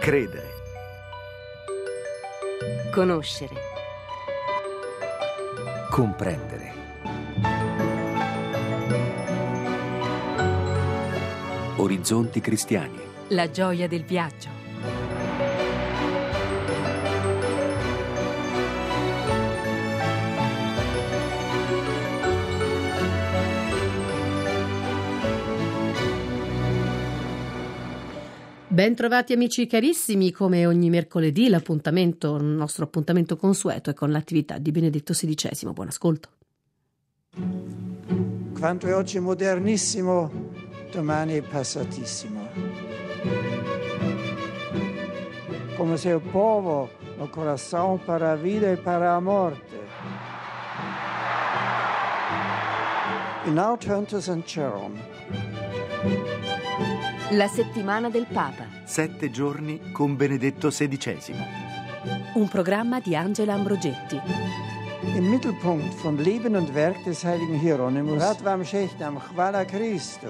Credere. Conoscere. Comprendere. Orizzonti cristiani. La gioia del viaggio. Ben trovati amici carissimi, come ogni mercoledì il nostro appuntamento consueto è con l'attività di Benedetto XVI. Buon ascolto. Quanto è oggi modernissimo, domani è passatissimo. Come se il povo, il coração para a vida e para a morte. E now turn to St. Jerome. La settimana del Papa. 7 giorni con Benedetto XVI. Un programma di Angela Ambrogetti. Im Mittelpunkt von Leben und Werk des heiligen Hieronymus, Rad vam Shechnam, Chwala Christo.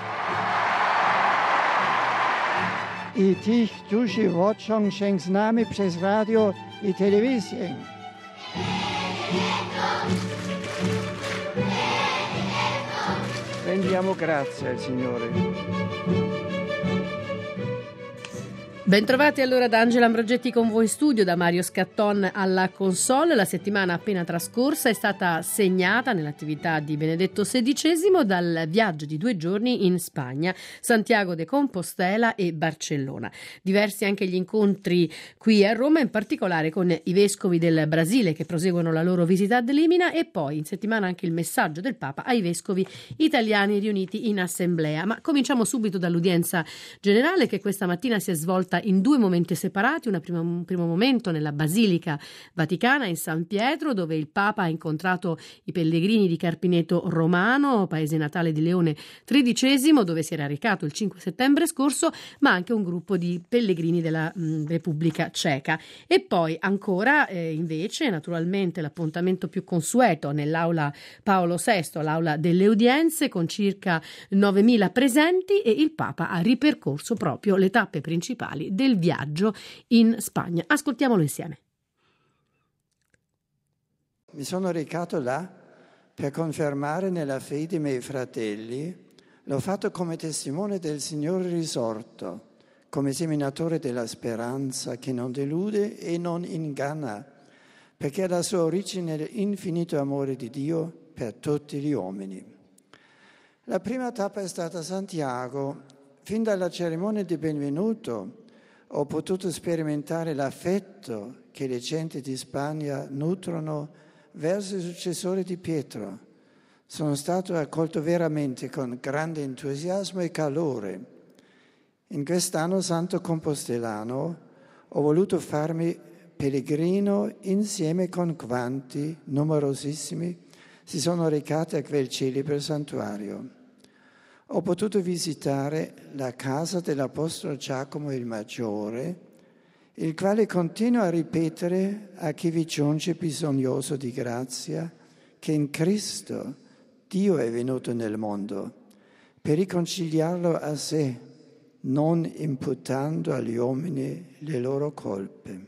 I tich duši vočong šeng z nami přes radio I televizję. Rendiamo grazie al Signore. Bentrovati allora da Angela Ambrogetti con voi in studio, da Mario Scatton alla console. La settimana appena trascorsa è stata segnata nell'attività di Benedetto XVI dal viaggio di 2 giorni in Spagna, Santiago de Compostela e Barcellona. Diversi anche gli incontri qui a Roma, in particolare con i vescovi del Brasile che proseguono la loro visita ad Limina, e poi in settimana anche il messaggio del Papa ai vescovi italiani riuniti in assemblea. Ma cominciamo subito dall'udienza generale, che questa mattina si è svolta in 2 momenti separati. Un primo momento nella Basilica Vaticana in San Pietro, dove il Papa ha incontrato i pellegrini di Carpineto Romano, paese natale di Leone XIII, dove si era recato il 5 settembre scorso, ma anche un gruppo di pellegrini della Repubblica Ceca. E poi ancora invece naturalmente l'appuntamento più consueto nell'aula Paolo VI, l'aula delle udienze, con circa 9.000 presenti, e il Papa ha ripercorso proprio le tappe principali del viaggio in Spagna. Ascoltiamolo insieme. Mi sono recato là per confermare nella fede i miei fratelli. L'ho fatto come testimone del Signore risorto, come seminatore della speranza che non delude e non inganna, perché la sua origine è l'infinito amore di Dio per tutti gli uomini. La prima tappa è stata Santiago. Fin dalla cerimonia di benvenuto ho potuto sperimentare l'affetto che le genti di Spagna nutrono verso i successori di Pietro. Sono stato accolto veramente con grande entusiasmo e calore. In quest'anno santo compostelano ho voluto farmi pellegrino insieme con quanti, numerosissimi, si sono recati a quel celebre santuario. Ho potuto visitare la casa dell'Apostolo Giacomo il Maggiore, il quale continua a ripetere a chi vi giunge bisognoso di grazia che in Cristo Dio è venuto nel mondo per riconciliarlo a sé, non imputando agli uomini le loro colpe.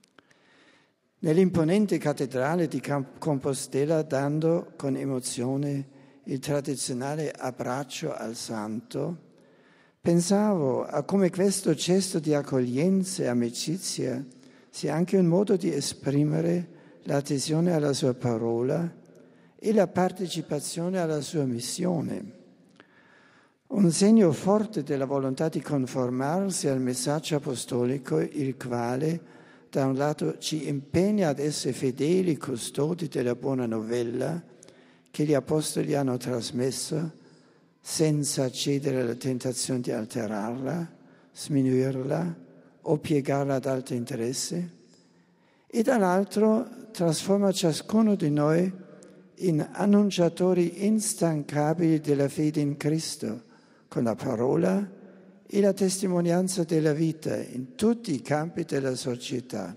Nell'imponente cattedrale di Compostela, dando con emozione il tradizionale abbraccio al santo, pensavo a come questo gesto di accoglienza e amicizia sia anche un modo di esprimere l'adesione alla sua parola e la partecipazione alla sua missione. Un segno forte della volontà di conformarsi al messaggio apostolico, il quale da un lato ci impegna ad essere fedeli custodi della buona novella che gli apostoli hanno trasmesso, senza cedere alla tentazione di alterarla, sminuirla o piegarla ad altri interessi, e dall'altro trasforma ciascuno di noi in annunciatori instancabili della fede in Cristo, con la parola e la testimonianza della vita in tutti i campi della società.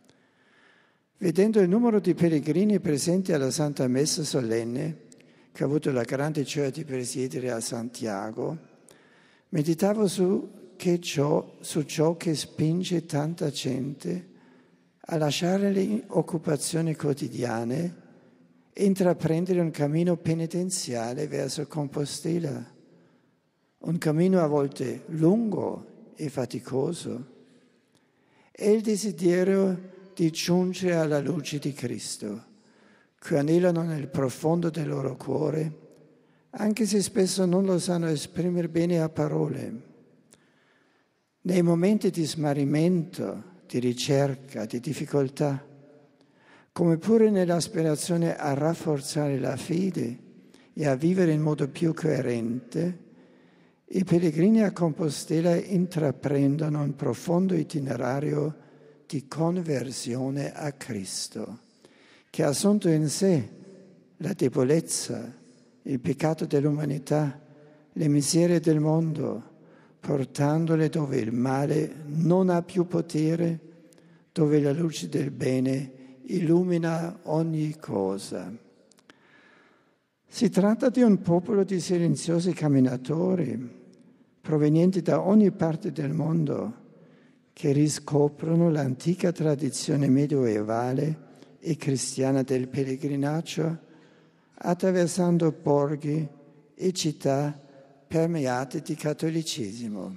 Vedendo il numero di pellegrini presenti alla Santa Messa solenne, che ho avuto la grande gioia di presiedere a Santiago, meditavo su su ciò che spinge tanta gente a lasciare le occupazioni quotidiane e intraprendere un cammino penitenziale verso Compostela, un cammino a volte lungo e faticoso. È il desiderio di giungere alla luce di Cristo, che anelano nel profondo del loro cuore, anche se spesso non lo sanno esprimere bene a parole. Nei momenti di smarrimento, di ricerca, di difficoltà, come pure nell'aspirazione a rafforzare la fede e a vivere in modo più coerente, i pellegrini a Compostela intraprendono un profondo itinerario di conversione a Cristo, che ha assunto in sé la debolezza, il peccato dell'umanità, le miserie del mondo, portandole dove il male non ha più potere, dove la luce del bene illumina ogni cosa. Si tratta di un popolo di silenziosi camminatori, provenienti da ogni parte del mondo, che riscoprono l'antica tradizione medioevale e cristiana del pellegrinaggio, attraversando borghi e città permeate di cattolicesimo.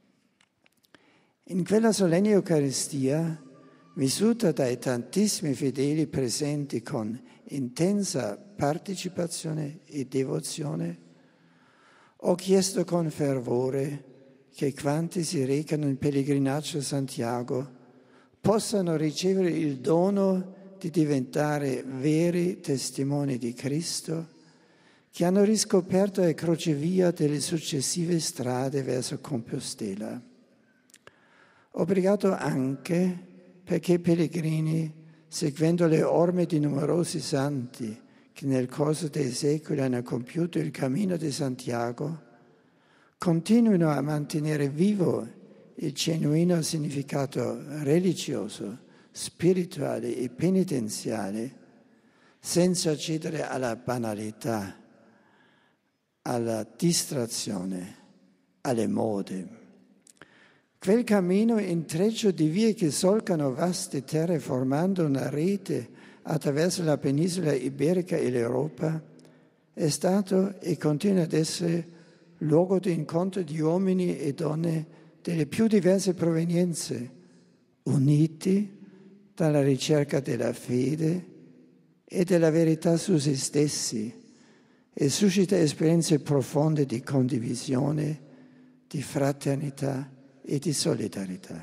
In quella solenne Eucaristia, vissuta dai tantissimi fedeli presenti con intensa partecipazione e devozione, ho chiesto con fervore che quanti si recano in pellegrinaggio a Santiago possano ricevere il dono di diventare veri testimoni di Cristo, che hanno riscoperto la crocevia delle successive strade verso Compostela. Ho pregato anche perché i pellegrini, seguendo le orme di numerosi santi che nel corso dei secoli hanno compiuto il cammino di Santiago, continuino a mantenere vivo il genuino significato religioso, spirituale e penitenziale, senza cedere alla banalità, alla distrazione, alle mode. Quel cammino intreccio di vie che solcano vaste terre formando una rete attraverso la penisola iberica e l'Europa è stato e continua ad essere luogo di incontro di uomini e donne delle più diverse provenienze, uniti dalla ricerca della fede e della verità su se stessi, e suscita esperienze profonde di condivisione, di fraternità e di solidarietà.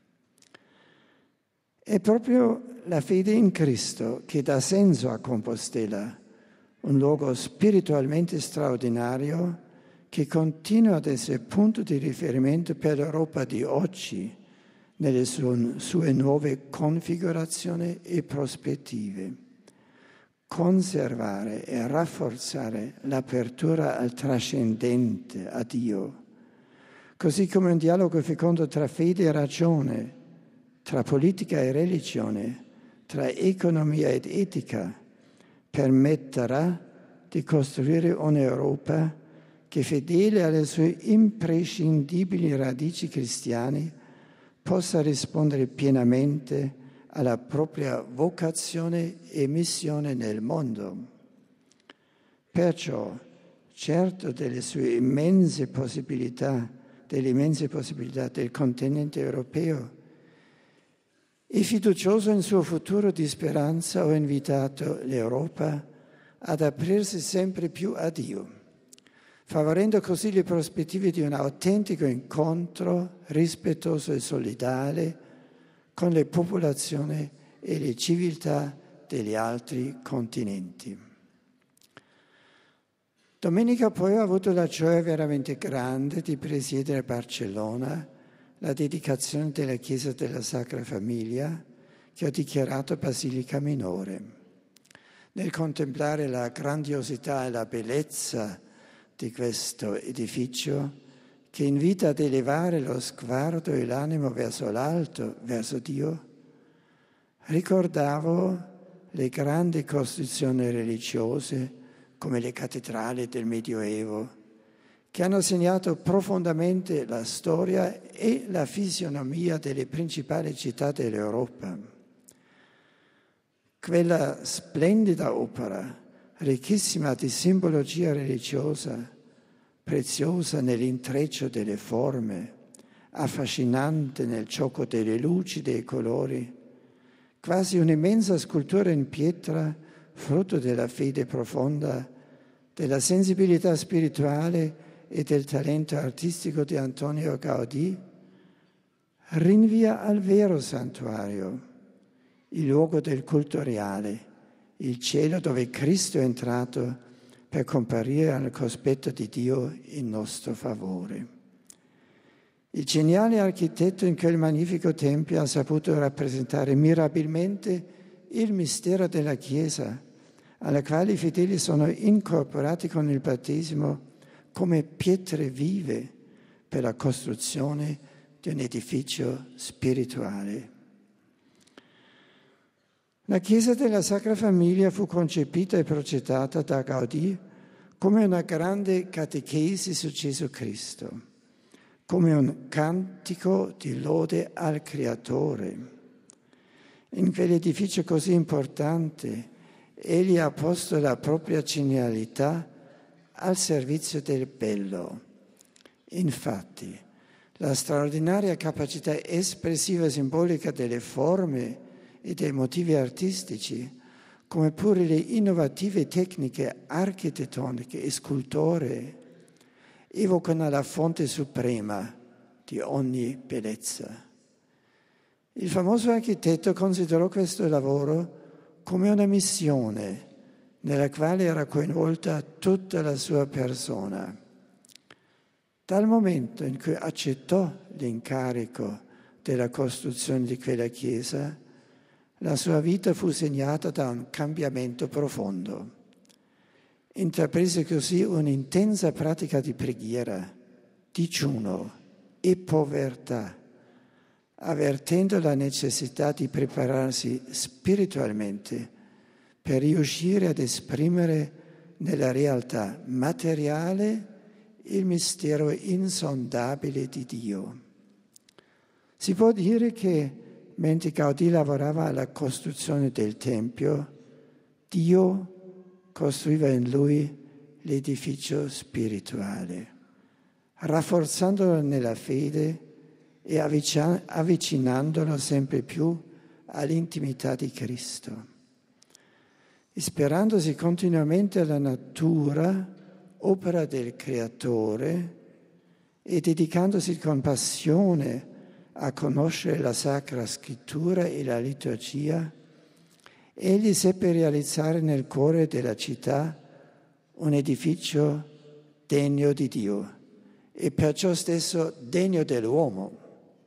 È proprio la fede in Cristo che dà senso a Compostela, un luogo spiritualmente straordinario che continua ad essere punto di riferimento per l'Europa di oggi, nelle sue nuove configurazioni e prospettive. Conservare e rafforzare l'apertura al trascendente, a Dio, così come un dialogo fecondo tra fede e ragione, tra politica e religione, tra economia ed etica, permetterà di costruire un'Europa che, fedele alle sue imprescindibili radici cristiane, possa rispondere pienamente alla propria vocazione e missione nel mondo. Perciò, certo delle immense possibilità del continente europeo e fiducioso in suo futuro di speranza, ho invitato l'Europa ad aprirsi sempre più a Dio, favorendo così le prospettive di un autentico incontro rispettoso e solidale con le popolazioni e le civiltà degli altri continenti. Domenica poi ho avuto la gioia veramente grande di presiedere a Barcellona la dedicazione della Chiesa della Sacra Famiglia, che ho dichiarato Basilica Minore. Nel contemplare la grandiosità e la bellezza di questo edificio, che invita ad elevare lo sguardo e l'animo verso l'alto, verso Dio, ricordavo le grandi costruzioni religiose come le cattedrali del Medioevo, che hanno segnato profondamente la storia e la fisionomia delle principali città dell'Europa. Quella splendida opera, ricchissima di simbologia religiosa, preziosa nell'intreccio delle forme, affascinante nel gioco delle luci, dei colori, quasi un'immensa scultura in pietra, frutto della fede profonda, della sensibilità spirituale e del talento artistico di Antonio Gaudì, rinvia al vero santuario, il luogo del culto reale, il cielo dove Cristo è entrato per comparire al cospetto di Dio in nostro favore. Il geniale architetto in quel magnifico tempio ha saputo rappresentare mirabilmente il mistero della Chiesa, alla quale i fedeli sono incorporati con il battesimo come pietre vive per la costruzione di un edificio spirituale. La Chiesa della Sacra Famiglia fu concepita e progettata da Gaudì come una grande catechesi su Gesù Cristo, come un cantico di lode al Creatore. In quell'edificio così importante, egli ha posto la propria genialità al servizio del bello. Infatti, la straordinaria capacità espressiva e simbolica delle forme e dei motivi artistici, come pure le innovative tecniche architettoniche e scultoree, evocano la fonte suprema di ogni bellezza. Il famoso architetto considerò questo lavoro come una missione nella quale era coinvolta tutta la sua persona. Dal momento in cui accettò l'incarico della costruzione di quella chiesa, la sua vita fu segnata da un cambiamento profondo. Intraprese così un'intensa pratica di preghiera, digiuno e povertà, avvertendo la necessità di prepararsi spiritualmente per riuscire ad esprimere nella realtà materiale il mistero insondabile di Dio. Si può dire che mentre Gaudì lavorava alla costruzione del Tempio, Dio costruiva in lui l'edificio spirituale, rafforzandolo nella fede e avvicinandolo sempre più all'intimità di Cristo. Ispirandosi continuamente alla natura, opera del Creatore, e dedicandosi con passione a conoscere la Sacra Scrittura e la liturgia, egli seppe realizzare nel cuore della città un edificio degno di Dio e perciò stesso degno dell'uomo.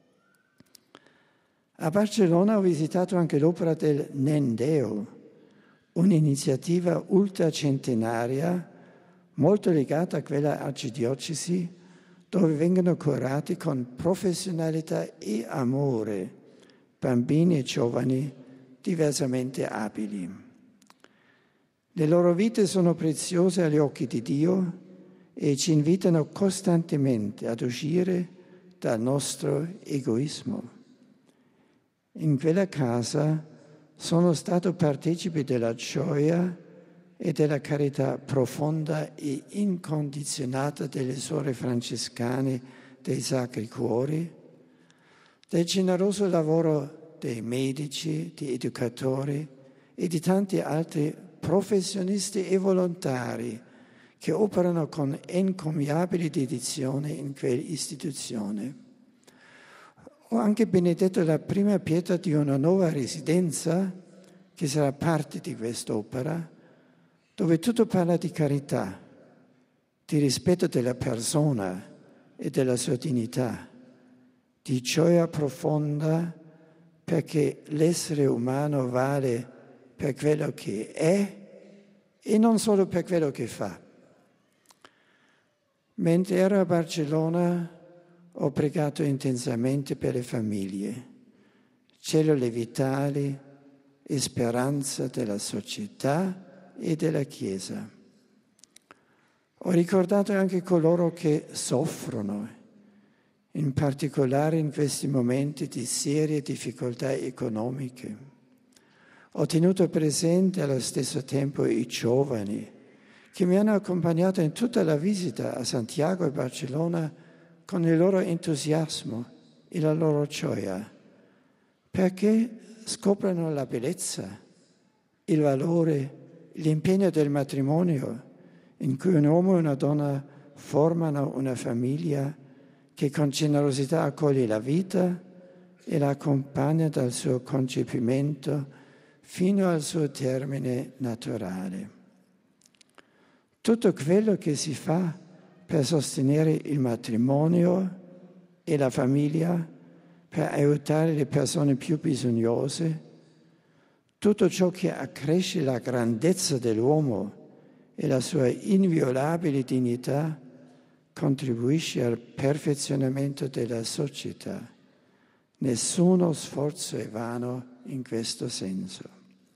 A Barcellona ho visitato anche l'opera del Nendeo, un'iniziativa ultracentenaria molto legata a quella arcidiocesi, dove vengono curati con professionalità e amore bambini e giovani diversamente abili. Le loro vite sono preziose agli occhi di Dio e ci invitano costantemente ad uscire dal nostro egoismo. In quella casa sono stato partecipe della gioia e della carità profonda e incondizionata delle suore francescane dei Sacri Cuori, del generoso lavoro dei medici, di educatori e di tanti altri professionisti e volontari che operano con encomiabile dedizione in quell'istituzione. Ho anche benedetto la prima pietra di una nuova residenza che sarà parte di quest'opera, dove tutto parla di carità, di rispetto della persona e della sua dignità, di gioia profonda perché l'essere umano vale per quello che è e non solo per quello che fa. Mentre ero a Barcellona ho pregato intensamente per le famiglie, cellule vitali e speranza della società e della Chiesa. Ho ricordato anche coloro che soffrono, in particolare in questi momenti di serie difficoltà economiche. Ho tenuto presente allo stesso tempo i giovani che mi hanno accompagnato in tutta la visita a Santiago e Barcellona con il loro entusiasmo e la loro gioia, perché scoprono la bellezza, il valore, l'impegno del matrimonio in cui un uomo e una donna formano una famiglia che con generosità accoglie la vita e la accompagna dal suo concepimento fino al suo termine naturale. Tutto quello che si fa per sostenere il matrimonio e la famiglia, per aiutare le persone più bisognose, tutto ciò che accresce la grandezza dell'uomo e la sua inviolabile dignità, contribuisce al perfezionamento della società. Nessuno sforzo è vano in questo senso.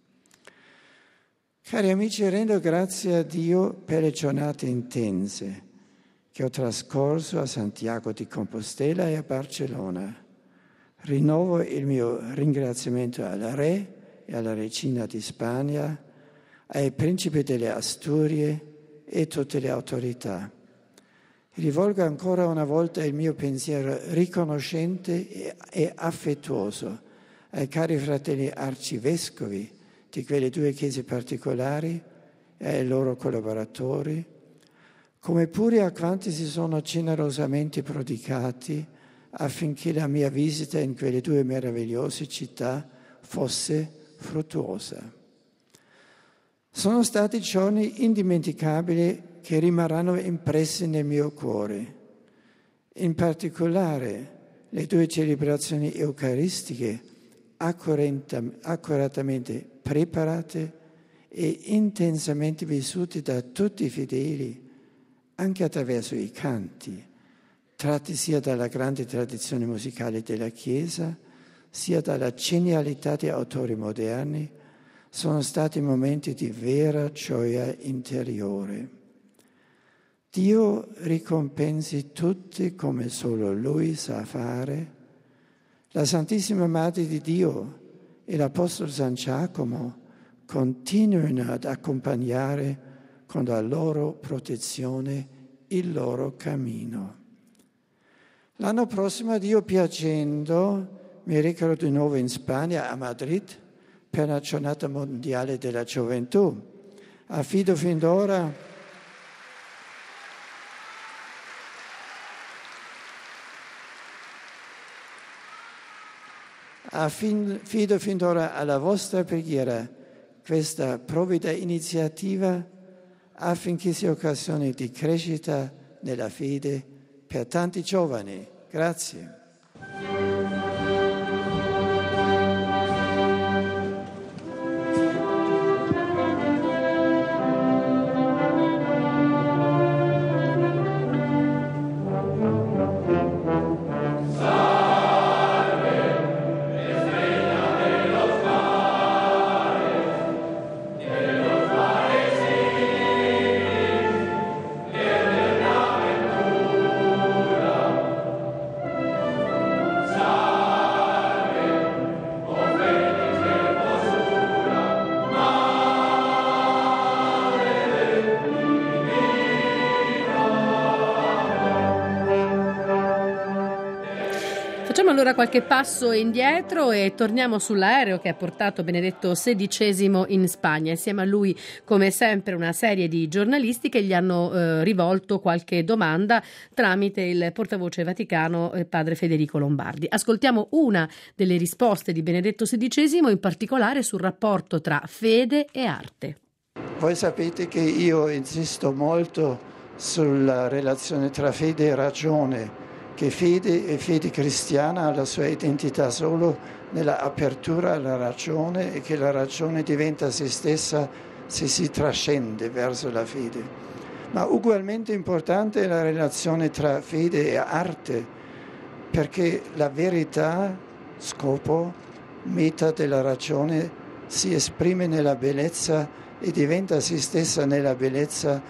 Cari amici, rendo grazie a Dio per le giornate intense che ho trascorso a Santiago di Compostela e a Barcellona. Rinnovo il mio ringraziamento al Re e alla Regina di Spagna, ai principi delle Asturie e tutte le autorità. Rivolgo ancora una volta il mio pensiero riconoscente e affettuoso ai cari fratelli arcivescovi di quelle due chiese particolari e ai loro collaboratori, come pure a quanti si sono generosamente prodigati affinché la mia visita in quelle due meravigliose città fosse fruttuosa. Sono stati giorni indimenticabili che rimarranno impressi nel mio cuore. In particolare le due celebrazioni eucaristiche accuratamente preparate e intensamente vissute da tutti i fedeli, anche attraverso i canti, tratti sia dalla grande tradizione musicale della Chiesa, sia dalla genialità di autori moderni, sono stati momenti di vera gioia interiore. Dio ricompensi tutti come solo Lui sa fare. La Santissima Madre di Dio e l'Apostolo San Giacomo continuino ad accompagnare con la loro protezione il loro cammino. L'anno prossimo, Dio piacendo, mi recherò di nuovo in Spagna, a Madrid, per la Giornata Mondiale della Gioventù. Affido fin d'ora alla vostra preghiera questa provvida iniziativa affinché sia occasione di crescita nella fede per tanti giovani. Grazie. Facciamo allora qualche passo indietro e torniamo sull'aereo che ha portato Benedetto XVI in Spagna. Insieme a lui, come sempre, una serie di giornalisti che gli hanno rivolto qualche domanda tramite il portavoce vaticano padre Federico Lombardi. Ascoltiamo una delle risposte di Benedetto XVI, in particolare sul rapporto tra fede e arte. Voi sapete che io insisto molto sulla relazione tra fede e ragione, che fede e fede cristiana ha la sua identità solo nella apertura alla ragione e che la ragione diventa se stessa se si trascende verso la fede. Ma ugualmente importante è la relazione tra fede e arte, perché la verità, scopo, meta della ragione, si esprime nella bellezza e diventa se stessa nella bellezza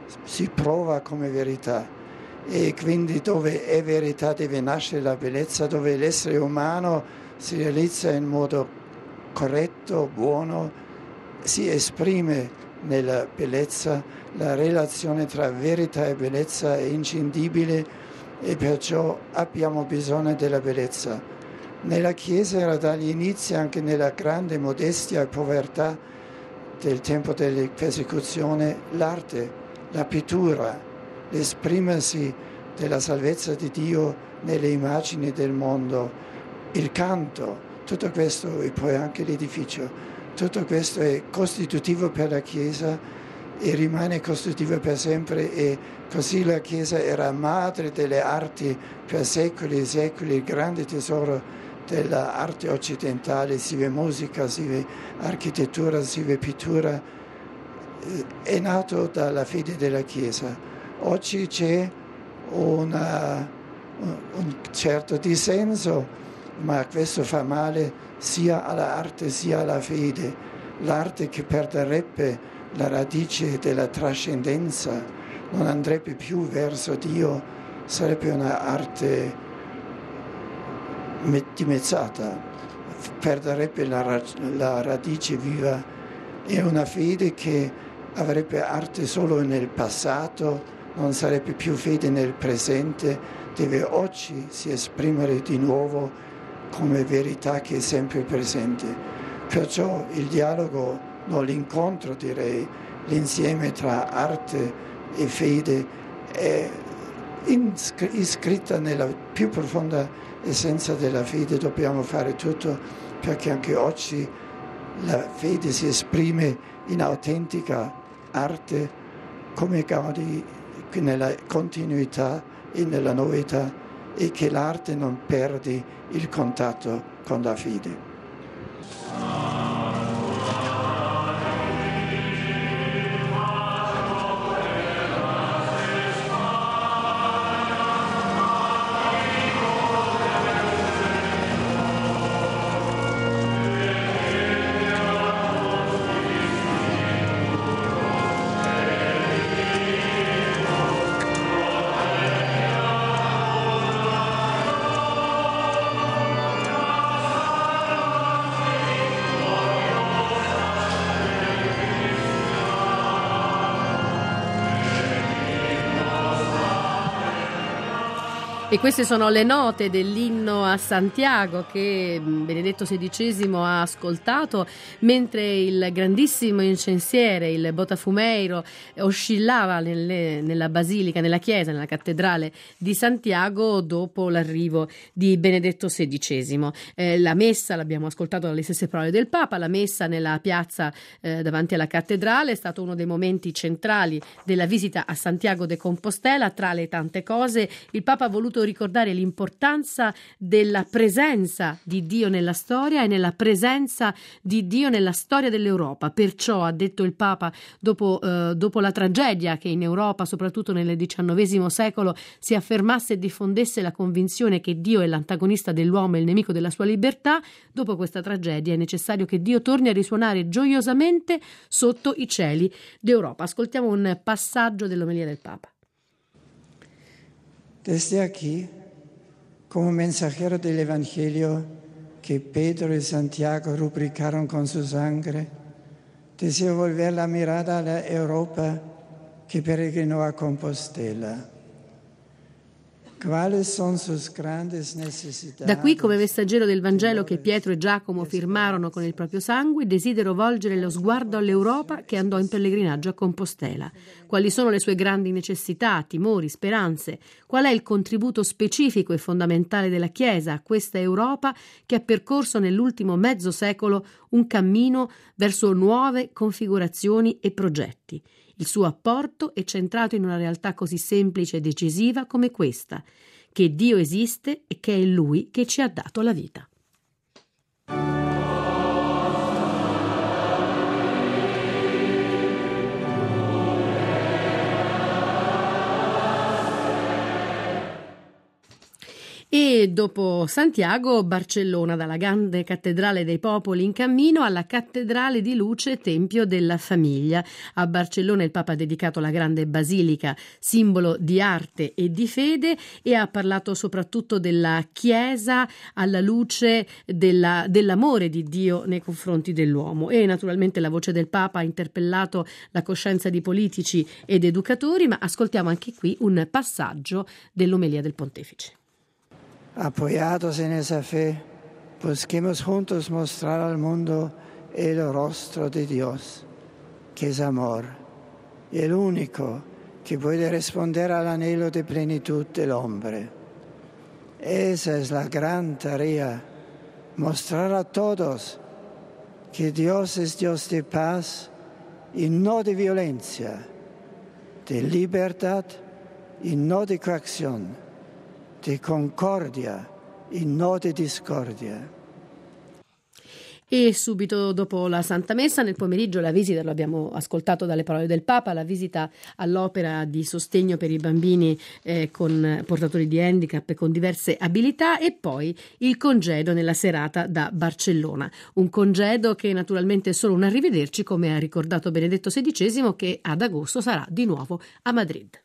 si prova come verità. E quindi dove è verità deve nascere la bellezza, dove l'essere umano si realizza in modo corretto, buono, si esprime nella bellezza. La relazione tra verità e bellezza è inscindibile e perciò abbiamo bisogno della bellezza. Nella Chiesa era dagli inizi, anche nella grande modestia e povertà del tempo della persecuzione, l'arte, la pittura, l'esprimersi della salvezza di Dio nelle immagini del mondo, il canto, tutto questo e poi anche l'edificio, tutto questo è costitutivo per la Chiesa e rimane costitutivo per sempre, e così la Chiesa era madre delle arti per secoli e secoli, il grande tesoro dell'arte occidentale, si vede musica, si vede architettura, si vede pittura, è nato dalla fede della Chiesa. Oggi c'è un certo dissenso, ma questo fa male sia all'arte sia alla fede. L'arte che perderebbe la radice della trascendenza, non andrebbe più verso Dio, sarebbe un'arte dimezzata, perderebbe la radice viva. È una fede che avrebbe arte solo nel passato, non sarebbe più fede nel presente, deve oggi si esprimere di nuovo come verità che è sempre presente. Perciò il dialogo, no, l'incontro direi, l'insieme tra arte e fede è iscritta nella più profonda essenza della fede. Dobbiamo fare tutto perché anche oggi la fede si esprime in autentica arte come Gaudì, nella continuità e nella novità, e che l'arte non perdi il contatto con la fede. E queste sono le note dell'inno a Santiago che Benedetto XVI ha ascoltato mentre il grandissimo incensiere, il Botafumeiro, oscillava nella basilica, nella chiesa, nella cattedrale di Santiago dopo l'arrivo di Benedetto XVI. La messa, l'abbiamo ascoltato dalle stesse parole del Papa, la messa nella piazza davanti alla cattedrale è stato uno dei momenti centrali della visita a Santiago de Compostela. Tra le tante cose, il Papa ha voluto ricordare l'importanza della presenza di Dio nella storia e nella presenza di Dio nella storia dell'Europa. Perciò, ha detto il Papa, dopo la tragedia che in Europa, soprattutto nel XIX secolo, si affermasse e diffondesse la convinzione che Dio è l'antagonista dell'uomo e il nemico della sua libertà, dopo questa tragedia è necessario che Dio torni a risuonare gioiosamente sotto i cieli d'Europa. Ascoltiamo un passaggio dell'omelia del Papa. Desde aquí, como mensajero del Evangelio que Pedro y Santiago rubricaron con su sangre, deseo volver la mirada a la Europa que peregrinó a Compostela. Da qui, come messaggero del Vangelo che Pietro e Giacomo firmarono con il proprio sangue, desidero volgere lo sguardo all'Europa che andò in pellegrinaggio a Compostela. Quali sono le sue grandi necessità, timori, speranze? Qual è il contributo specifico e fondamentale della Chiesa a questa Europa che ha percorso nell'ultimo mezzo secolo un cammino verso nuove configurazioni e progetti? Il suo apporto è centrato in una realtà così semplice e decisiva come questa, che Dio esiste e che è Lui che ci ha dato la vita. E dopo Santiago, Barcellona, dalla grande cattedrale dei popoli in cammino alla cattedrale di luce Tempio della Famiglia. A Barcellona il Papa ha dedicato la grande basilica, simbolo di arte e di fede, e ha parlato soprattutto della Chiesa alla luce dell'amore di Dio nei confronti dell'uomo. E naturalmente la voce del Papa ha interpellato la coscienza di politici ed educatori, ma ascoltiamo anche qui un passaggio dell'omelia del Pontefice. Apoyados en esa fe, busquemos juntos mostrar al mundo el rostro de Dios, que es amor, y el único que puede responder al anhelo de plenitud del hombre. Esa es la gran tarea, mostrar a todos que Dios es Dios de paz y no de violencia, de libertad y no de coacción, di concordia e non di discordia. E subito dopo la Santa Messa, nel pomeriggio, la visita, lo abbiamo ascoltato dalle parole del Papa, la visita all'opera di sostegno per i bambini con portatori di handicap e con diverse abilità, e poi il congedo nella serata da Barcellona. Un congedo che naturalmente è solo un arrivederci, come ha ricordato Benedetto XVI, che ad agosto sarà di nuovo a Madrid.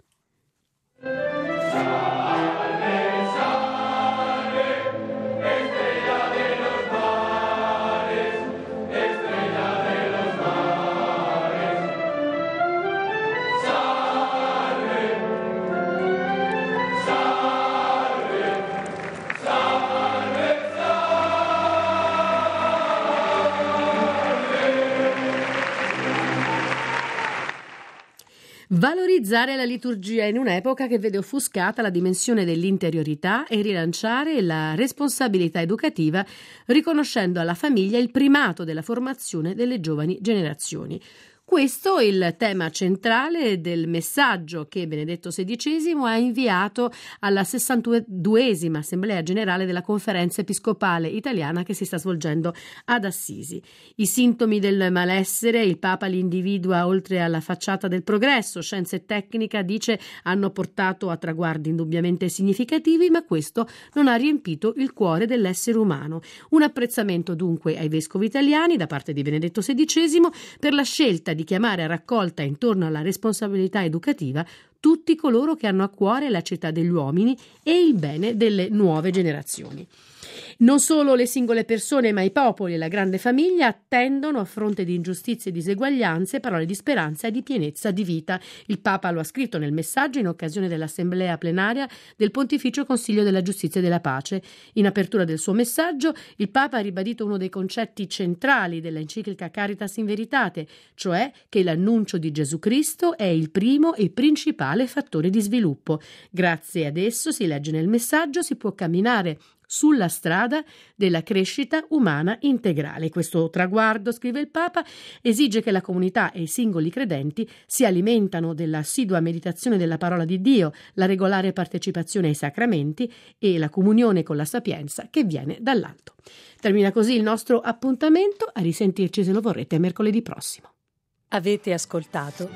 Valorizzare la liturgia in un'epoca che vede offuscata la dimensione dell'interiorità e rilanciare la responsabilità educativa, riconoscendo alla famiglia il primato della formazione delle giovani generazioni. Questo è il tema centrale del messaggio che Benedetto XVI ha inviato alla 62esima Assemblea Generale della Conferenza Episcopale Italiana che si sta svolgendo ad Assisi. I sintomi del malessere il Papa li individua oltre alla facciata del progresso. Scienza e tecnica, dice, hanno portato a traguardi indubbiamente significativi, ma questo non ha riempito il cuore dell'essere umano. Un apprezzamento dunque ai vescovi italiani da parte di Benedetto XVI per la scelta di chiamare a raccolta intorno alla responsabilità educativa tutti coloro che hanno a cuore la città degli uomini e il bene delle nuove generazioni. Non solo le singole persone, ma i popoli e la grande famiglia attendono, a fronte di ingiustizie e diseguaglianze, parole di speranza e di pienezza di vita. Il Papa lo ha scritto nel messaggio in occasione dell'assemblea plenaria del Pontificio Consiglio della Giustizia e della Pace. In apertura del suo messaggio, il Papa ha ribadito uno dei concetti centrali della enciclica Caritas in Veritate, cioè che l'annuncio di Gesù Cristo è il primo e principale fattore di sviluppo. Grazie ad esso, si legge nel messaggio, si può camminare sulla strada della crescita umana integrale. Questo traguardo, scrive il Papa, esige che la comunità e i singoli credenti si alimentano dell'assidua meditazione della parola di Dio, la regolare partecipazione ai sacramenti e la comunione con la sapienza che viene dall'alto. Termina così il nostro appuntamento. A risentirci, se lo vorrete, mercoledì prossimo. Avete ascoltato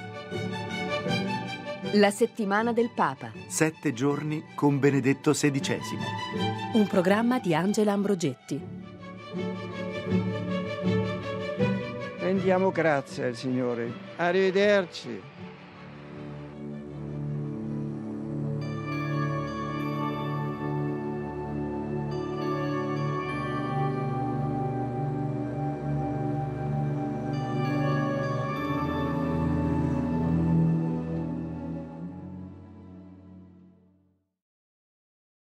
La settimana del Papa. 7 giorni con Benedetto XVI. Un programma di Angela Ambrogetti. Rendiamo grazie al Signore. Arrivederci.